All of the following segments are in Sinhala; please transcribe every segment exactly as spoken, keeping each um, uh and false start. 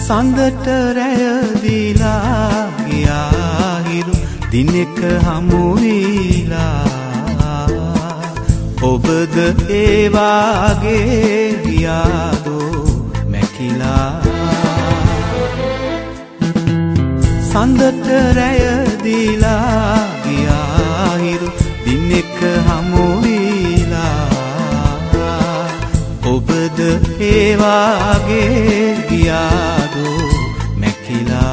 සඳට රැය දීලා ගියා හිරු දිනෙක හමු වීලා ඔබද ඒ වාගේ ගියාදෝ මැකිලා සඳට රැය දීලා ගියා හිරු දිනෙක හමු වීලා ඔබද ඒ වාගේ ගියාදෝ මැකිලා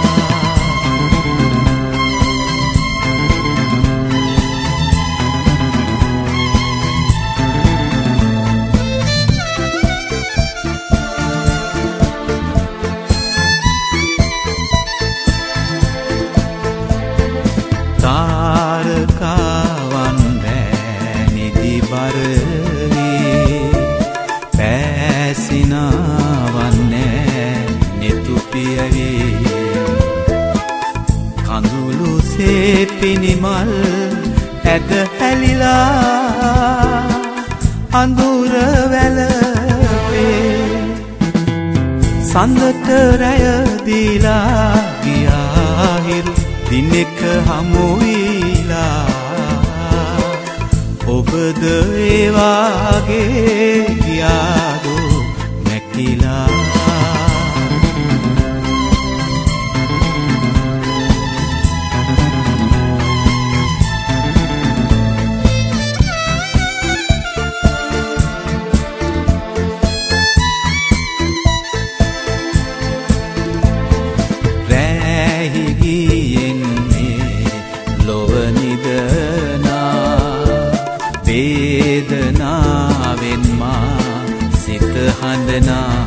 තාරකාවන් රැනිදි බරවී පැසිනාවන්නේ නෙතුපියවී කඳුළු සේපිනිමල් ඇද හැලිලා අඳුර වැළපේ සඳට රැය දීලා ගියා හිරු දිනෙක හමු වීලා ඔබද ඒ වාගේ ගියාදෝ මැකිලා රැහි ගියෙන්නේ ලොව නිදනා වේදනාවෙන් මා සිත හඬනා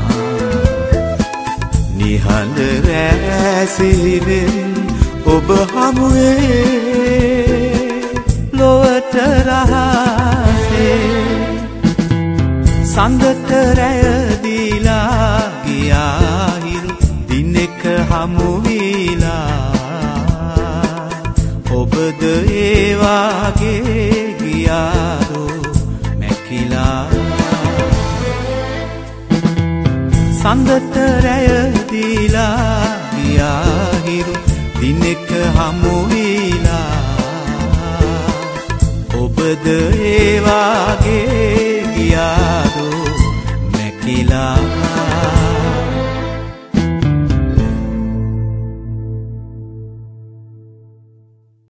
නිහඬ රැසිවෙන් ඔබ හමුවේ ලොවට රහසේ සඳට රැය දීලා ගියා හිරු දිනෙක හමු වීලා ඔබද ඒ වාගේ ගියාදෝ මැකිලා සඳට රැය දීලා ගියා හිරු දිනෙක හමු වීලා ඔබද ඒ වාගේ ගියාදෝ මැකිලා